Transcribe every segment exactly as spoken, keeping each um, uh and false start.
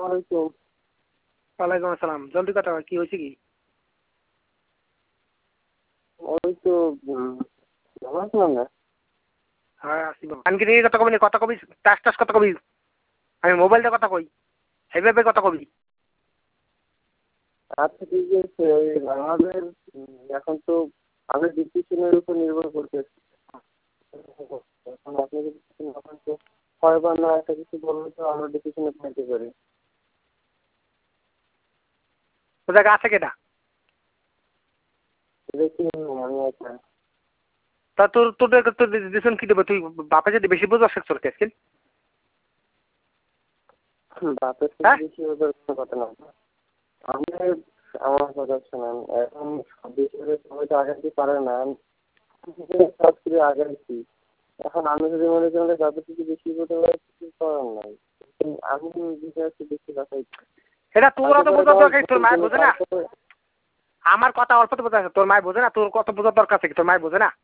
আলাইকুম। ওয়ালাইকুম আসসালাম। জলদি কথা কয়, কি হয়েছে কি? ওই তো ভালো আছিলাম না। হ্যাঁ আসিব আনকি নিয়ে কথা কবি কথা কবি টাস টাস কথা কবি। আমি মোবাইলটা কথা কই সেইভাবে কথা কবি। আচ্ছা ঠিক আছে, ওই আমাদের এখন তো আমাদের ডিসিশনের উপর নির্ভর করতে এখন আপনি যদি এখন তো হয় বা না একটা কিছু বললে তো আমরা ডিসিশনে থাকতে পারি। তো জায়গা আছে কেটা? দেখি আমি একটা তা তোর তোর তোর ডিসিশন কি দেবে? তুই বাপে যদি বেশি বুঝো তোর কেসকিল বাপের থেকে হ্যাঁ বেশি ওদের কোনো কথা না। আমি আমার কথা শোনেন, এখন সব বিষয়ে সবাই তো আগাতে পারে না। সব কিছু আগাইছি, এখন আমি যদি মনে করি বাপের থেকে বেশি করতে পারি কিছু করার নাই। আমি বিষয়ে একটু বেশি কথাই এটা তোর অত বোঝার দরকার, তোর মায়ের বোঝে না? তারপরে আমার কথা অল্প তো বোঝা আছে, তোর মায়ের বোঝে না? তোর কত বোঝার দরকার আছে, তোর মায়ের বোঝে না?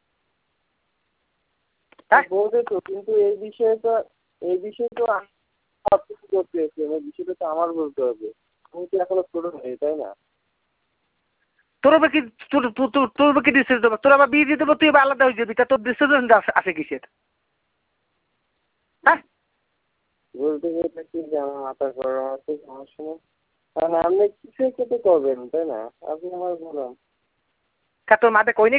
হ্যাঁ বোঝে তো, কিন্তু এই বিষয়ে তো এই বিষয়ে তো আমি সব কিছু করতে এসেছি, এই বিষয়টা তো আমার বলতে হবে। আমি তো এখনো ছোট নেই, তাই না? তোর কি তোর তোর তোর কি ডিসিশন দেবো? তোর আবার বিয়ে দিয়ে দেবো, তুই আবার আলাদা হয়ে যাবি, তা তোর ডিসিশন আছে কিসের? হ্যাঁ বলতে গেলে কি যে আমার মাথা গরম আছে, সমস্যা নেই। কারণ আপনি কিছু একটা করবেন, তাই না? আপনি আমার বলুন। তোর মাঠে কই নি